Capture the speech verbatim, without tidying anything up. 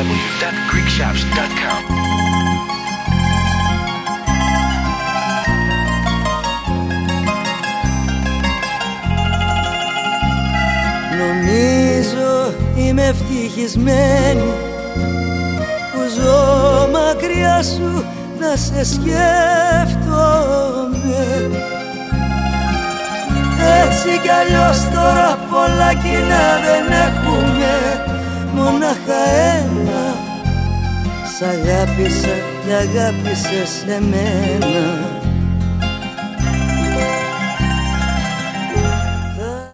w dot greek shops dot com. Νομίζω είμαι ευτυχισμένη που ζω μακριά σου να σε σκέφτομαι. Έτσι κι αλλιώς τώρα πολλά κοινά δεν έχουμε, μονάχα ένα. Σ' αγάπησα και αγάπησες εμένα.